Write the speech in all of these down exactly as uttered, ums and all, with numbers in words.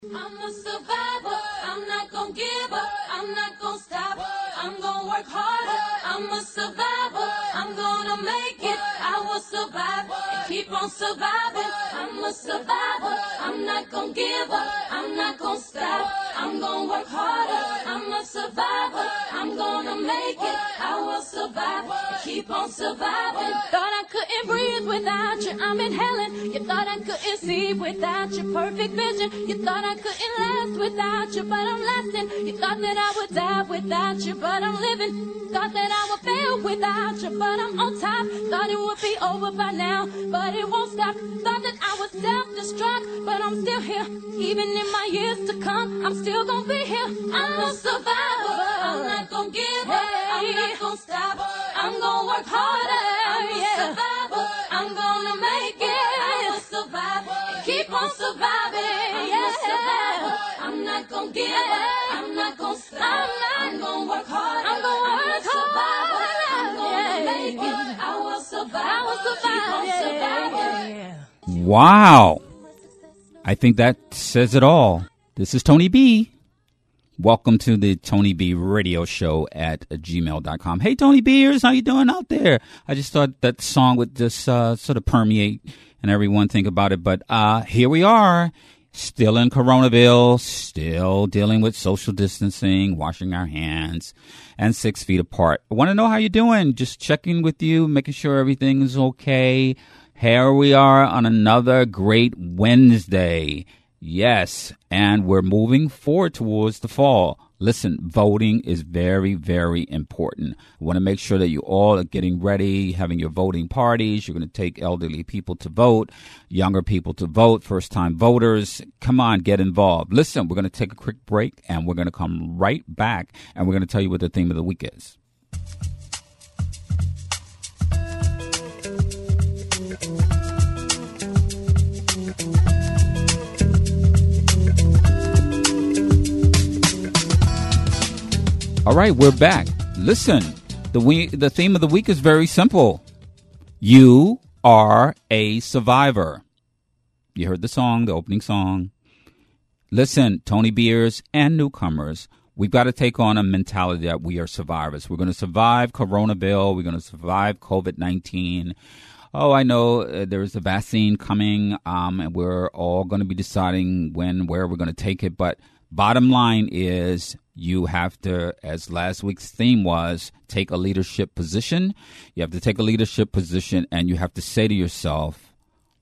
I'm a survivor, I'm not gonna give up, I'm not gonna stop, I'm gonna work harder. I'm a survivor, I'm gonna make it, I will survive and keep on surviving. I'm a survivor, I'm not gonna give up, I'm not gonna stop, I'm gonna work harder. I'm a survivor, I'm gonna make it, I will survive and keep on surviving. Thought I couldn't breathe without you, I'm inhaling. You thought I couldn't see without your perfect vision. You thought I couldn't last without you, but I'm lasting. You thought that I would die without you, but I'm living. Thought that I would fail without you, but I'm on top. Thought it would be over by now, but it won't stop. Thought that I was self-destruct, but I'm still here. Even in my years to come, I'm still gonna be here. I'm a survivor, I'm not gonna give up, I'm not gonna stop, I'm gonna work harder. I'm a survivor, I'm gonna make it, I will survive and keep on surviving. I'm a survivor, I'm not gonna give up, I'm not gonna stop, I'm gonna work hard. I'm gonna work hard. I'm gonna make it, I will survive, I will survive, keep on surviving. Wow. I think that says it all. This is Tony B. Welcome to the Tony B radio show at gmail dot com. Hey, Tony Beers, how you doing out there? I just thought that song would just uh, sort of permeate and everyone think about it. But uh, here we are, still in Coronaville, still dealing with social distancing, washing our hands, and six feet apart. I want to know how you're doing. Just checking with you, making sure everything is okay. Here we are on another great Wednesday. Yes, and we're moving forward towards the fall. Listen, voting is very, very important. I want to make sure that you all are getting ready, having your voting parties. You're going to take elderly people to vote, younger people to vote, first-time voters. Come on, get involved. Listen, we're going to take a quick break, and we're going to come right back, and we're going to tell you what the theme of the week is. All right, we're back. Listen, the we, the theme of the week is very simple. You are a survivor. You heard the song, the opening song. Listen, Tony Beers and newcomers, we've got to take on a mentality that we are survivors. We're going to survive Coronaville. We're going to survive COVID nineteen. Oh, I know uh, there's a vaccine coming, um, and we're all going to be deciding when, where we're going to take it. But bottom line is, you have to, as last week's theme was, take a leadership position. You have to take a leadership position, and you have to say to yourself,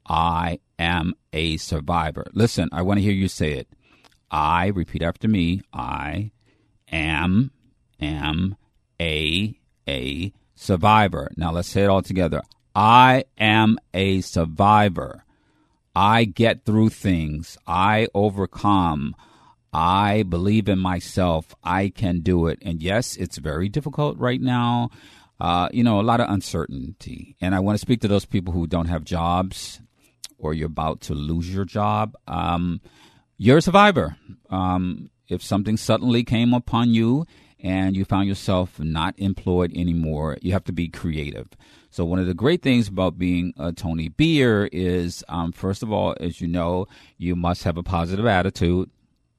I am a survivor. Listen, I want to hear you say it. I, repeat after me, I am, am a, a survivor. Now let's say it all together. I am a survivor. I get through things. I overcome. I believe in myself. I can do it. And yes, it's very difficult right now. Uh, you know, a lot of uncertainty. And I want to speak to those people who don't have jobs or you're about to lose your job. Um, you're a survivor. Um, if something suddenly came upon you and you found yourself not employed anymore, you have to be creative. So one of the great things about being a Tony Beer is, um, first of all, as you know, you must have a positive attitude.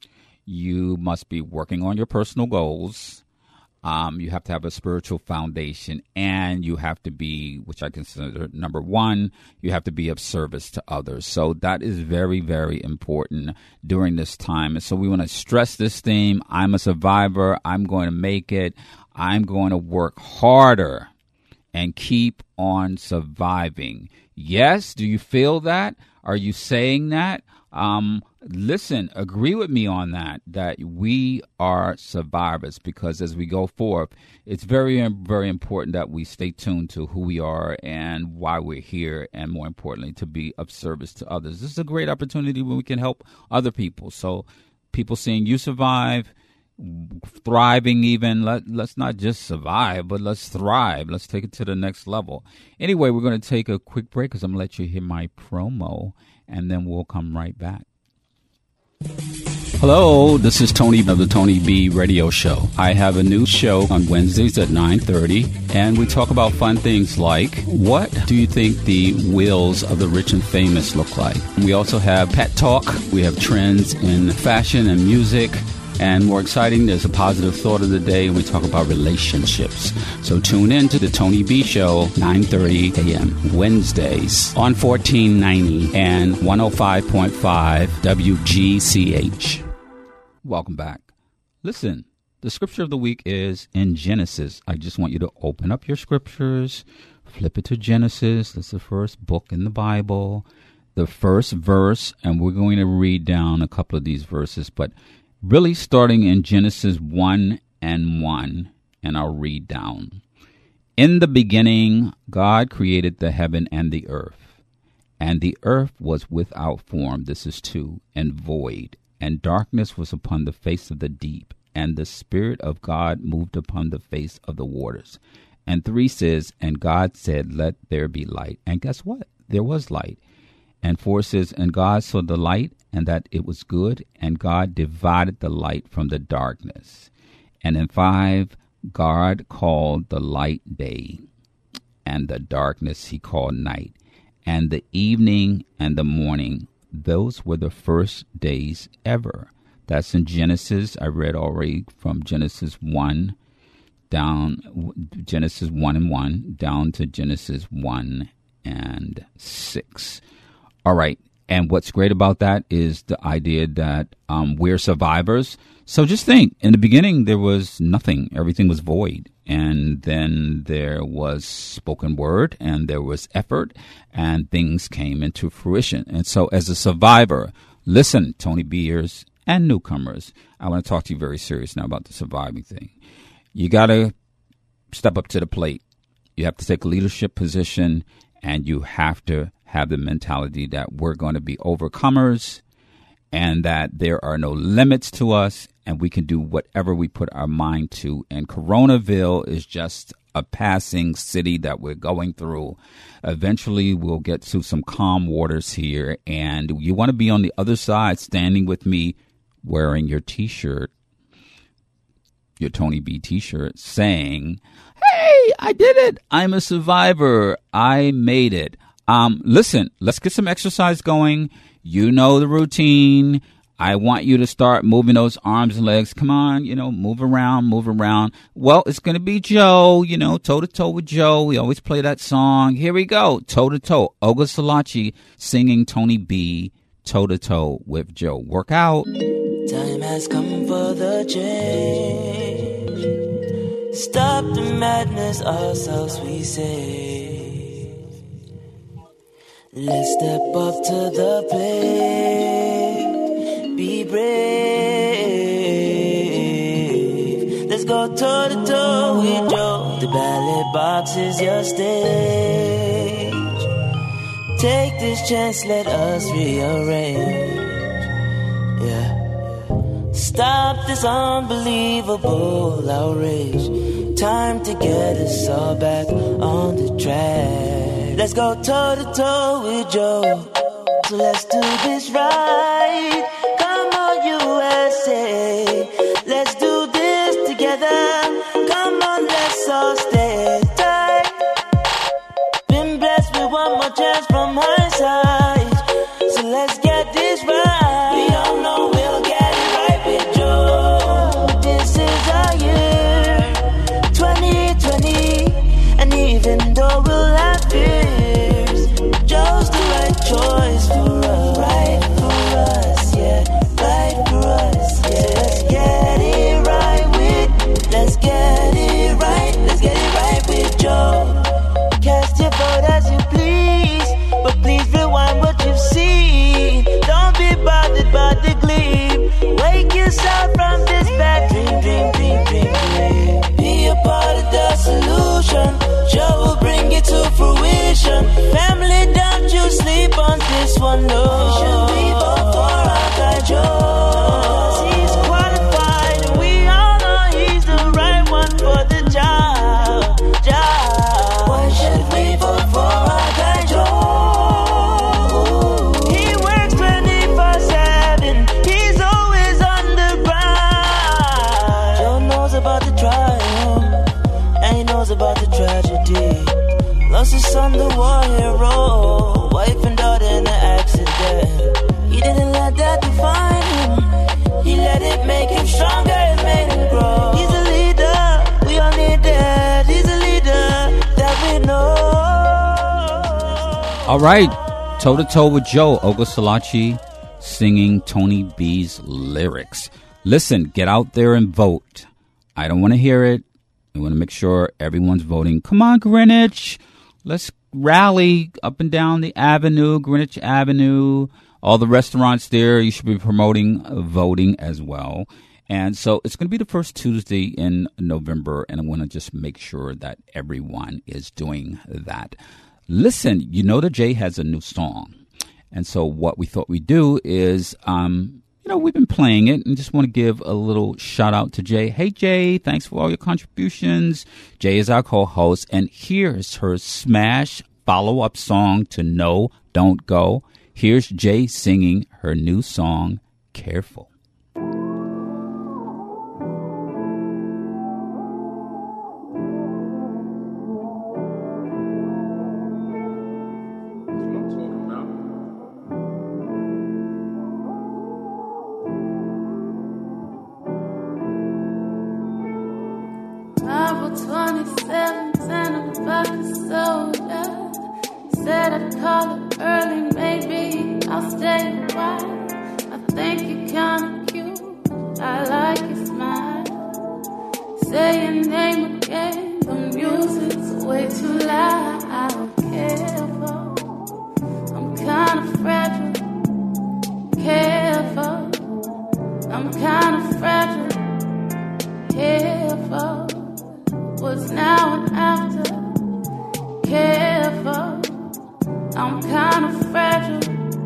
You must be working on your personal goals. Um, you have to have a spiritual foundation, and you have to be, which I consider number one, you have to be of service to others. So that is very, very important during this time. And so we want to stress this theme. I'm a survivor. I'm going to make it. I'm going to work harder and keep on surviving. Yes, do you feel that? Are you saying that? Um, listen, agree with me on that, that we are survivors, because as we go forth, it's very, very important that we stay tuned to who we are and why we're here, and more importantly, to be of service to others. This is a great opportunity where we can help other people. So people seeing you survive, thriving even, let, let's not just survive, but let's thrive. Let's take it to the next level. Anyway, we're going to take a quick break because I'm going to let you hear my promo, and then we'll come right back. Hello, this is Tony of the Tony B Radio Show. I have a new show on Wednesdays at nine thirty, and we talk about fun things like, what do you think the wheels of the rich and famous look like? We also have pet talk. We have trends in fashion and music. And more exciting, there's a positive thought of the day, and we talk about relationships. So tune in to the Tony B Show, nine thirty a.m. Wednesdays on fourteen ninety and one oh five point five W G C H. Welcome back. Listen, the scripture of the week is in Genesis. I just want you to open up your scriptures, flip it to Genesis. That's the first book in the Bible, the first verse, and we're going to read down a couple of these verses, but really starting in Genesis one and one, and I'll read down. In the beginning, God created the heaven and the earth, and the earth was without form, this is two, and void, and darkness was upon the face of the deep, and the Spirit of God moved upon the face of the waters. And three says, and God said, let there be light. And guess what? There was light. And four says, and God saw the light, and that it was good, and God divided the light from the darkness. And in five, God called the light day, and the darkness he called night. And the evening and the morning, those were the first days ever. That's in Genesis. I read already from Genesis one down, Genesis one and one, down to Genesis one and six. All right. And what's great about that is the idea that um, we're survivors. So just think, in the beginning, there was nothing. Everything was void. And then there was spoken word, and there was effort, and things came into fruition. And so as a survivor, listen, Tony Beers and newcomers, I want to talk to you very serious now about the surviving thing. You got to step up to the plate. You have to take a leadership position, and you have to have the mentality that we're going to be overcomers and that there are no limits to us and we can do whatever we put our mind to. And Coronaville is just a passing city that we're going through. Eventually, we'll get to some calm waters here. And you want to be on the other side, standing with me, wearing your T-shirt, your Tony B T-shirt, saying, hey, I did it. I'm a survivor. I made it. Um, listen, let's get some exercise going. You know the routine. I want you to start moving those arms and legs. Come on, you know, move around, move around. Well, it's going to be Joe, you know, toe-to-toe with Joe. We always play that song. Here we go, toe-to-toe. Olga Salachi singing Tony B, toe-to-toe with Joe. Work out. Time has come for the change. Stop the madness, ourselves we say. Let's step up to the plate. Be brave. Let's go toe to toe with Joe. The ballot box is your stage. Take this chance, let us rearrange. Yeah. Stop this unbelievable outrage. Time to get us all back on the track. Let's go toe to toe with Joe. So let's do this right. Come on, U S A. Let's do this together. Come on, let's all stay tight. Been blessed with one more chance from hindsight. So let's get this right. We all know we'll get it right with Joe. This is our year, twenty twenty. And even though we'll have fears, Joe's the right choice for us. Right for us, yeah. Right for us, yeah. So let's get it right with, let's get it right. Let's get it right with Joe. Cast your vote as you please, but please rewind what you've seen. Don't be bothered by the gleam. Wake yourself from this bad dream, dream, dream, dream, dream. Be a part of the solution. Joe will bring it to fruition. Family, don't you sleep on this one, no. Should we vote for our guy Joe? He's qualified, and we all know he's the right one for the job. Job. Why should we vote for our guy Joe? He works twenty-four seven. He's always on son, the war hero. Wife and daughter in an accident. He didn't let that define him. He let it make him stronger, it made him grow. He's a leader, we all need that. He's a leader that we know. All right, toe to toe with Joe Ogasalachi singing Tony B's lyrics. Listen, get out there and vote. I don't want to hear it. I want to make sure everyone's voting. Come on, Greenwich. Let's rally up and down the avenue, Greenwich Avenue. All the restaurants there, you should be promoting uh, voting as well. And so it's going to be the first Tuesday in November, and I want to just make sure that everyone is doing that. Listen, you know that Jay has a new song. And so what we thought we'd do is... um You know, we've been playing it and just want to give a little shout out to Jay. Hey, Jay, thanks for all your contributions. Jay is our co-host, and here's her smash follow-up song to No, Don't Go. Here's Jay singing her new song, Careful. twenty-seven, ten o'clock soda. Said I'd call it early, maybe I'll stay a while. I think you're kinda cute, I like your smile. Say your name again, the music's way too loud. Careful, I'm kinda fragile. Careful, I'm kinda fragile. Careful, what's now and after? Careful, I'm kind of fragile.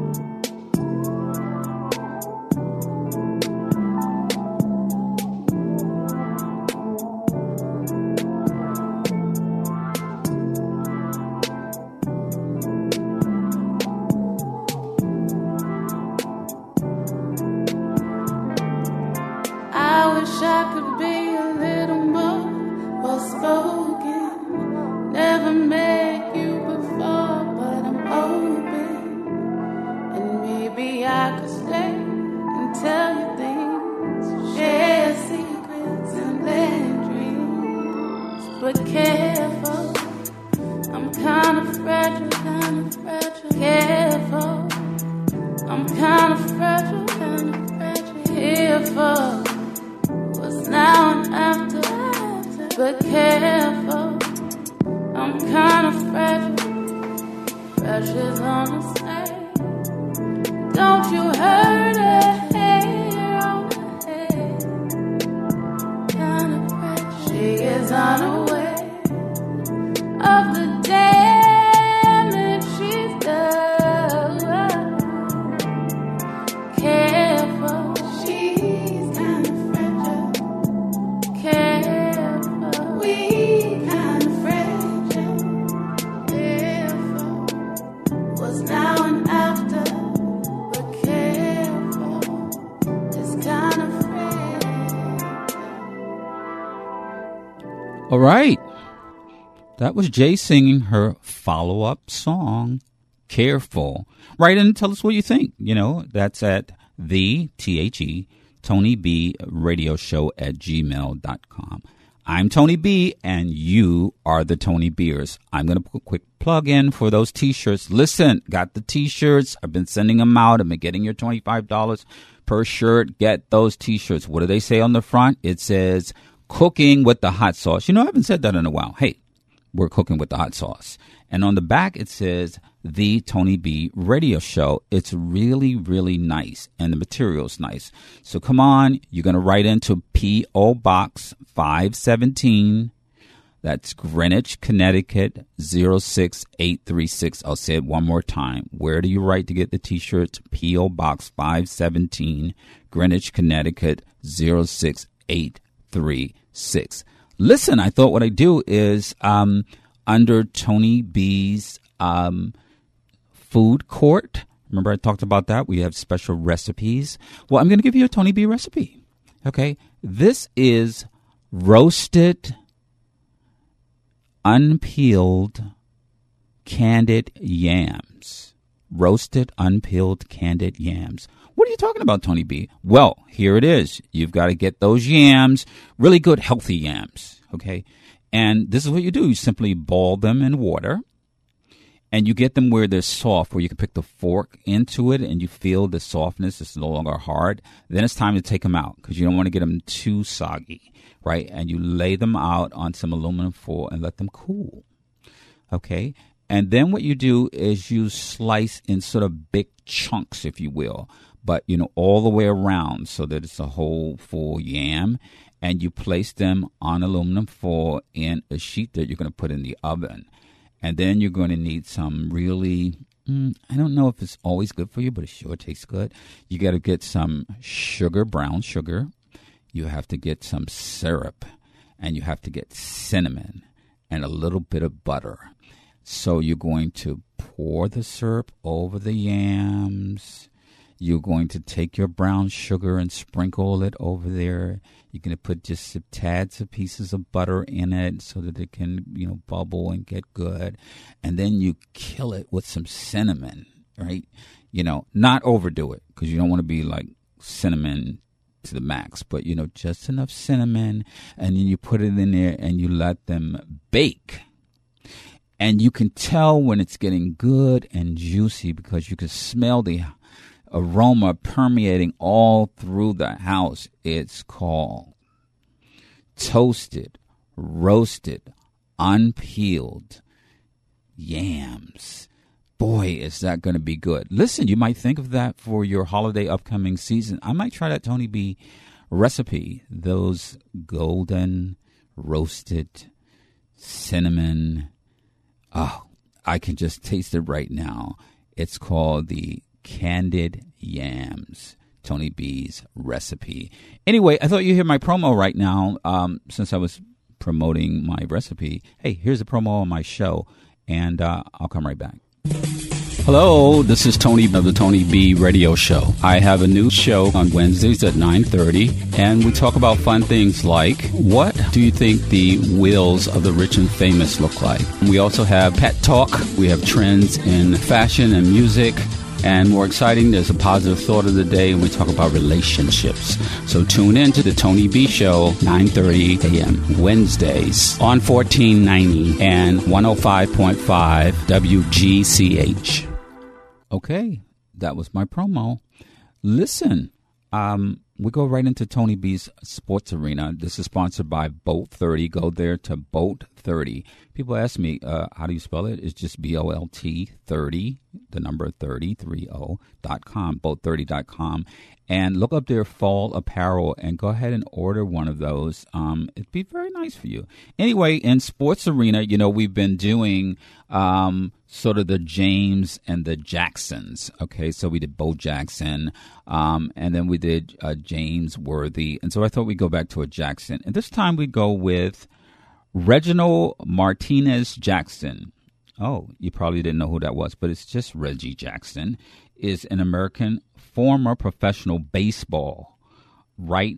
I wish I could be a little more well-spoken. Never met you before, but I'm open. And maybe I could stay and tell you things, share secrets and let dreams. But careful, I'm kind of fragile, kind of fragile. Careful, I'm kind of fragile, kind of fragile. Careful, what's now and after? But careful, I'm kind of fragile. Pressure's on the snake. Don't you hurt her hair on her head. Kind of fragile. She is unaware of the damage she's done. Careful, she's kind of fragile. Careful, we kind of fragile. Careful, what's now and after? But careful, it's kind of fragile. All right. That was Jay singing her follow-up song, Careful. Write in and tell us what you think. You know, that's at the, T H E, Tony B radio show at gmail dot com. I'm Tony B, and you are the Tony Beers. I'm going to put a quick plug in for those T-shirts. Listen, got the T-shirts. I've been sending them out. I've been getting your twenty-five dollars per shirt. Get those T-shirts. What do they say on the front? It says, cooking with the hot sauce. You know, I haven't said that in a while. Hey, we're cooking with the hot sauce. And on the back, it says, The Tony B Radio Show. It's really, really nice, and the material's nice. So come on, you're going to write into P O. Box five seventeen. That's Greenwich, Connecticut, zero six eight three six. I'll say it one more time. Where do you write to get the T-shirts? P O. Box five seventeen, Greenwich, Connecticut, zero six eight three six. Listen, I thought what I do is um, under Tony B's um, food court. Remember I talked about that? We have special recipes. Well, I'm going to give you a Tony B recipe. Okay. This is roasted, unpeeled candied yams. Roasted, unpeeled, candied yams. What are you talking about, Tony B? Well, here it is. You've got to get those yams, really good, healthy yams, okay? And this is what you do. You simply boil them in water, and you get them where they're soft, where you can pick the fork into it, and you feel the softness. It's no longer hard. Then it's time to take them out because you don't want to get them too soggy, right? And you lay them out on some aluminum foil and let them cool, okay? And then what you do is you slice in sort of big chunks, if you will, but, you know, all the way around so that it's a whole full yam. And you place them on aluminum foil in a sheet that you're going to put in the oven. And then you're going to need some really, mm, I don't know if it's always good for you, but it sure tastes good. You got to get some sugar, brown sugar. You have to get some syrup. And you have to get cinnamon and a little bit of butter. So you're going to pour the syrup over the yams. You're going to take your brown sugar and sprinkle it over there. You're going to put just some tads of pieces of butter in it so that it can, you know, bubble and get good. And then you kill it with some cinnamon, right? You know, not overdo it because you don't want to be like cinnamon to the max, but, you know, just enough cinnamon. And then you put it in there and you let them bake. And you can tell when it's getting good and juicy because you can smell the aroma permeating all through the house. It's called toasted, roasted, unpeeled yams. Boy, is that going to be good. Listen, you might think of that for your holiday upcoming season. I might try that Tony B recipe. Those golden roasted cinnamon. Oh, I can just taste it right now. It's called the candied yams, Tony B's recipe. Anyway, I thought you'd hear my promo right now um, since I was promoting my recipe. Hey, here's a promo on my show, and uh, I'll come right back. Hello, this is Tony of the Tony B Radio Show. I have a new show on Wednesdays at nine thirty, and we talk about fun things like, what do you think the wills of the rich and famous look like? We also have pet talk. We have trends in fashion and music. And more exciting, there's a positive thought of the day, and we talk about relationships. So tune in to the Tony B Show, nine thirty a.m. Wednesdays on fourteen ninety and one oh five point five W G C H. Okay, that was my promo. Listen, um, we go right into Tony B's Sports Arena. This is sponsored by Bolt thirty. Go there to Bolt thirty. People ask me, uh, how do you spell it? It's just B O L T thirty, the number thirty, three oh, dot com, bolt thirty dot com. And look up their fall apparel and go ahead and order one of those. Um, it'd be very nice for you. Anyway, in Sports Arena, you know, we've been doing um, sort of the James and the Jacksons. Okay, so we did Bo Jackson, um, and then we did uh, James Worthy. And so I thought we'd go back to a Jackson. And this time we go with Reginald Martinez Jackson. Oh, you probably didn't know who that was, but it's just Reggie Jackson. Is an American former professional baseball right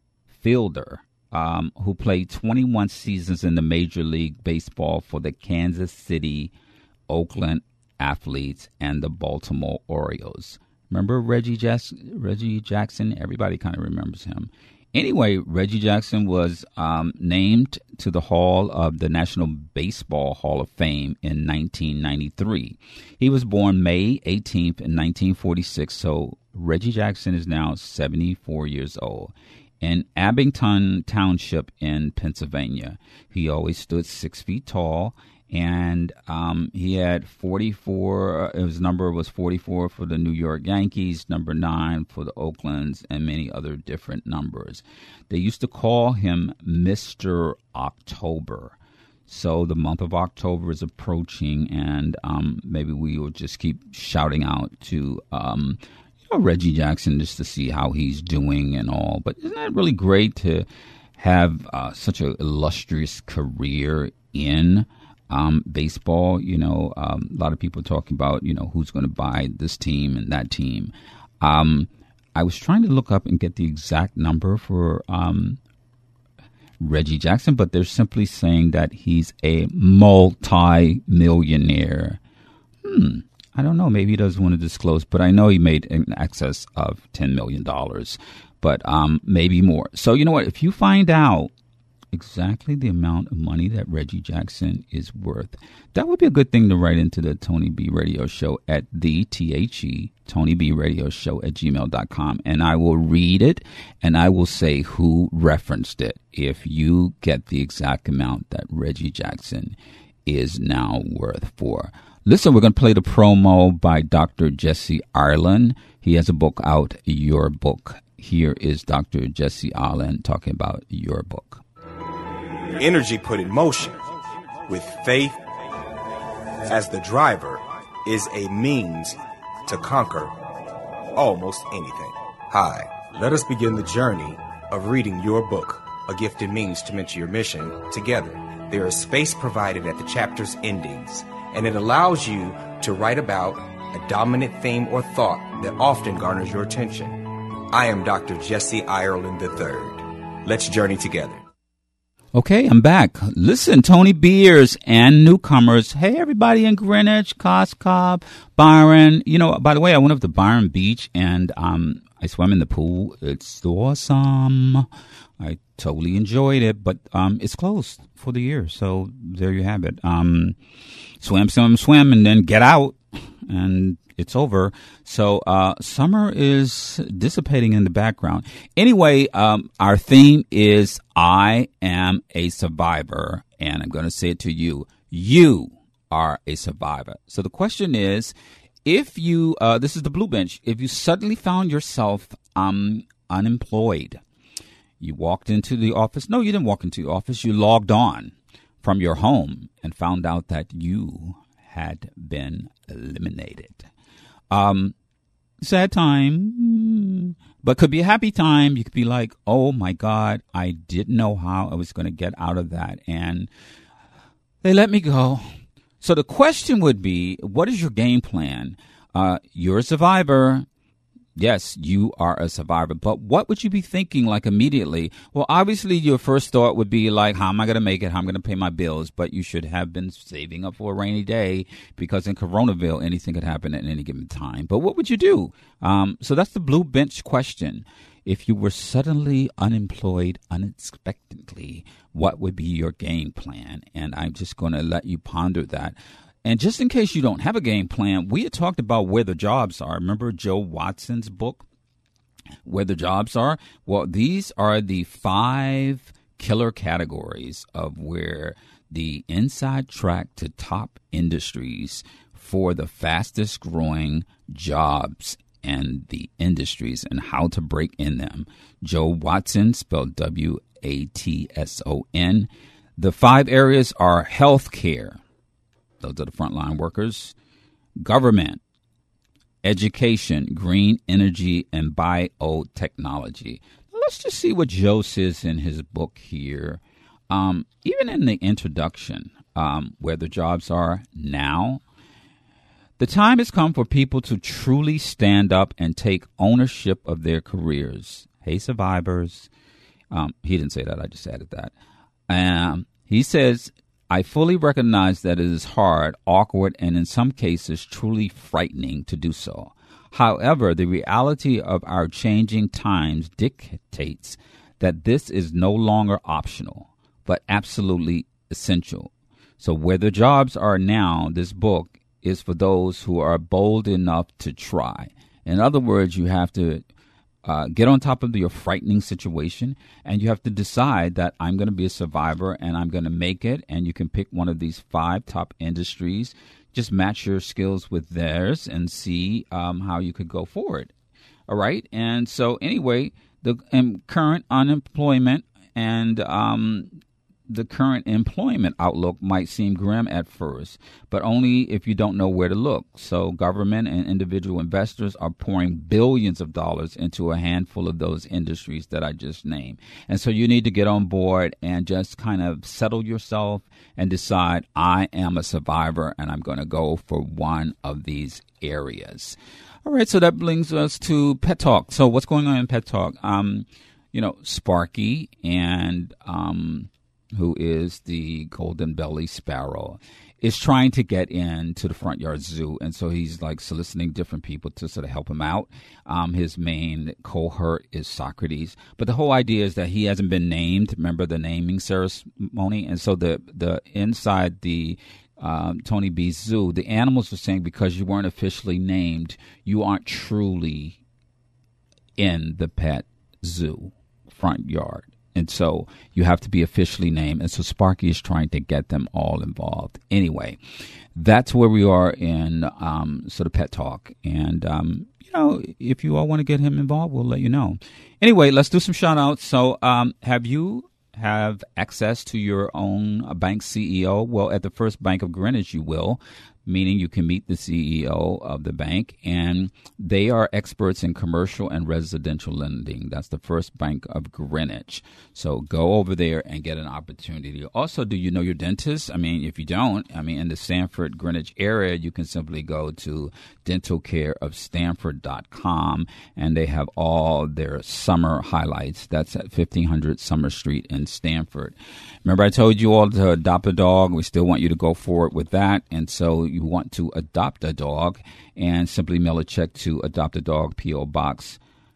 fielder um, who played twenty-one seasons in the Major League Baseball for the Kansas City, Oakland Athletes, and the Baltimore Orioles. Remember Reggie, Jas- Reggie Jackson? Everybody kind of remembers him. Anyway, Reggie Jackson was um, named to the Hall of the National Baseball Hall of Fame in nineteen ninety-three. He was born May eighteenth in nineteen forty-six, so Reggie Jackson is now seventy-four years old. In Abington Township in Pennsylvania, he always stood six feet tall. And um, he had forty-four, his number was forty-four for the New York Yankees, number nine for the Oaklands, and many other different numbers. They used to call him Mister October. So the month of October is approaching, and um, maybe we will just keep shouting out to um, you know, Reggie Jackson just to see how he's doing and all. But isn't that really great to have uh, such an illustrious career in Um, baseball? You know, um, a lot of people talking about, you know, who's going to buy this team and that team. Um, I was trying to look up and get the exact number for um, Reggie Jackson, but they're simply saying that he's a multi-millionaire. Hmm. I don't know. Maybe he doesn't want to disclose, but I know he made in excess of ten million dollars, but um, maybe more. So you know what? If you find out exactly the amount of money that Reggie Jackson is worth, that would be a good thing to write into the Tony B Radio Show at the T H E Tony B Radio Show at gmail dot com, and I will read it and I will say who referenced it if you get the exact amount that Reggie Jackson is now worth for. Listen, we're going to play the promo by Doctor Jesse Ireland. He has a book out, Your Book. Here is Doctor Jesse Ireland talking about Your Book. Energy put in motion with faith as the driver is a means to conquer almost anything. Hi, let us begin the journey of reading your book, A Gifted Means to Mentor Your Mission, together. There is space provided at the chapter's endings, and it allows you to write about a dominant theme or thought that often garners your attention. I am Doctor Jesse Ireland the third. Let's journey together. Okay, I'm back. Listen, Tony Beers and newcomers. Hey, everybody in Greenwich, Coscob, Byron. You know, by the way, I went up to Byron Beach and um, I swam in the pool. It's awesome. I totally enjoyed it, but um, it's closed for the year. So there you have it. Um, swim, swim, swim, and then get out, and it's over. So uh, summer is dissipating in the background. Anyway, um, our theme is I am a survivor, and I'm going to say it to you. You are a survivor. So the question is, if you, uh, this is the Blue Bench, if you suddenly found yourself um, unemployed, you walked into the office. No, you didn't walk into the office. You logged on from your home and found out that you had been eliminated. Um, sad time, but could be a happy time. You could be like, oh my God, I didn't know how I was going to get out of that. And they let me go. So the question would be, what is your game plan? Uh, you're a survivor. Yes, you are a survivor, but what would you be thinking like immediately? Well, obviously your first thought would be like, how am I going to make it? How am I going to pay my bills? But you should have been saving up for a rainy day, because in Coronaville, anything could happen at any given time. But what would you do? Um, so that's the Blue Bench question. If you were suddenly unemployed unexpectedly, what would be your game plan? And I'm just going to let you ponder that. And just in case you don't have a game plan, we had talked about where the jobs are. Remember Joe Watson's book, Where the Jobs Are? Well, these are the five killer categories of where the inside track to top industries for the fastest growing jobs and the industries and how to break in them. Joe Watson, spelled W A T S O N. The five areas are healthcare. Those are the frontline workers. Government, education, green energy, and biotechnology. Let's just see what Joe says in his book here. Um, even in the introduction, um, where the jobs are now, the time has come for people to truly stand up and take ownership of their careers. Hey, survivors. Um, he didn't say that. I just added that. Um, he says, I fully recognize that it is hard, awkward, and in some cases truly frightening to do so. However, the reality of our changing times dictates that this is no longer optional, but absolutely essential. So where the jobs are now, this book is for those who are bold enough to try. In other words, you have to Uh, get on top of your frightening situation, and you have to decide that I'm going to be a survivor and I'm going to make it. And you can pick one of these five top industries, just match your skills with theirs and see um, how you could go forward. All right. And so anyway, the um, current unemployment and um, the current employment outlook might seem grim at first, but only if you don't know where to look. So government and individual investors are pouring billions of dollars into a handful of those industries that I just named. And so you need to get on board and just kind of settle yourself and decide, I am a survivor and I'm going to go for one of these areas. All right, so that brings us to Pet Talk. So what's going on in Pet Talk? Um, you know, Sparky and um, who is the golden belly sparrow, is trying to get into the Front Yard Zoo. And so he's like soliciting different people to sort of help him out. Um, his main cohort is Socrates. But the whole idea is that he hasn't been named. Remember the naming ceremony? And so the, the inside the um, Tony B Zoo, the animals are saying because you weren't officially named, you aren't truly in the pet zoo front yard. And so you have to be officially named. And so Sparky is trying to get them all involved. Anyway, that's where we are in um, sort of pet talk. And, um, you know, if you all want to get him involved, we'll let you know. Anyway, let's do some shout outs. So um, have you have access to your own uh, bank C E O? Well, at the First Bank of Greenwich, you will. Meaning you can meet the C E O of the bank, and they are experts in commercial and residential lending. That's the First Bank of Greenwich. So go over there and get an opportunity. Also, do you know your dentist? I mean, if you don't, I mean, in the Stamford, Greenwich area, you can simply go to dental care of stanford dot com, and they have all their summer highlights. That's at fifteen hundred Summer Street in Stamford. Remember I told you all to adopt a dog? We still want you to go forward with that, and so you want to adopt a dog, and simply mail a check to Adopt a Dog, P O. Box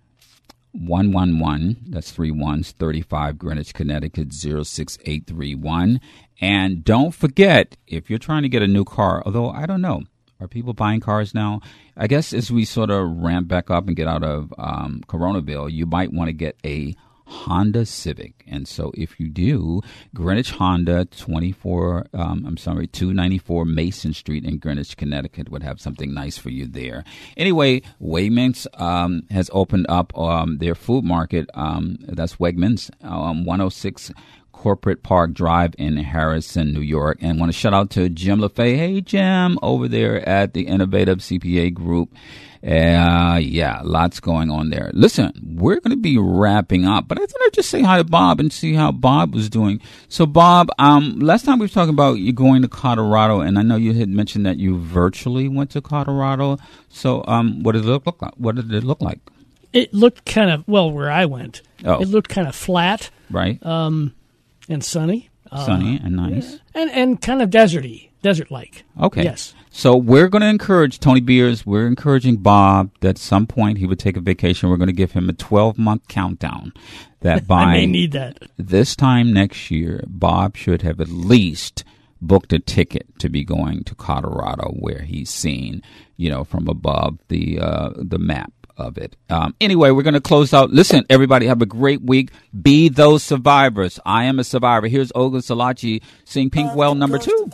one one one, that's three ones, thirty-five, Greenwich, Connecticut, zero six eight three one. And don't forget, if you're trying to get a new car, although I don't know, are people buying cars now? I guess as we sort of ramp back up and get out of um, Coronaville, you might want to get a Honda Civic. And so if you do, Greenwich Honda, twenty-four, um, I'm sorry, two ninety-four Mason Street in Greenwich, Connecticut would have something nice for you there. Anyway, Wegmans um, has opened up um, their food market. Um, that's Wegmans, um, one oh six Corporate Park Drive in Harrison, New York. And want to shout out to Jim LaFay. Hey, Jim, over there at the Innovative C P A Group. Uh, yeah, lots going on there. Listen, we're going to be wrapping up, but I thought I'd just say hi to Bob and see how Bob was doing. So, Bob, um, last time we were talking about you going to Colorado, and I know you had mentioned that you virtually went to Colorado. So, um, what did it look like? What did it look like? It looked kind of, well, where I went, oh. it looked kind of flat. Right. Um, and sunny. Sunny uh, and nice. Yeah. And, and kind of deserty, desert-like. Okay. Yes. So we're going to encourage Tony Beers. We're encouraging Bob that at some point he would take a vacation. We're going to give him a twelve-month countdown that by I may need that. This time next year, Bob should have at least booked a ticket to be going to Colorado, where he's seen, you know, from above the uh, the map of it. Um, anyway, we're going to close out. Listen, everybody, have a great week. Be those survivors. I am a survivor. Here's Olga Salachi sing Pink Well number two.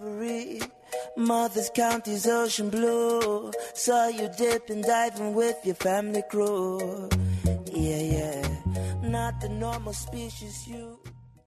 Mother's County's ocean blue. Saw you dipping, diving with your family crew. Yeah, yeah. Not the normal species, you.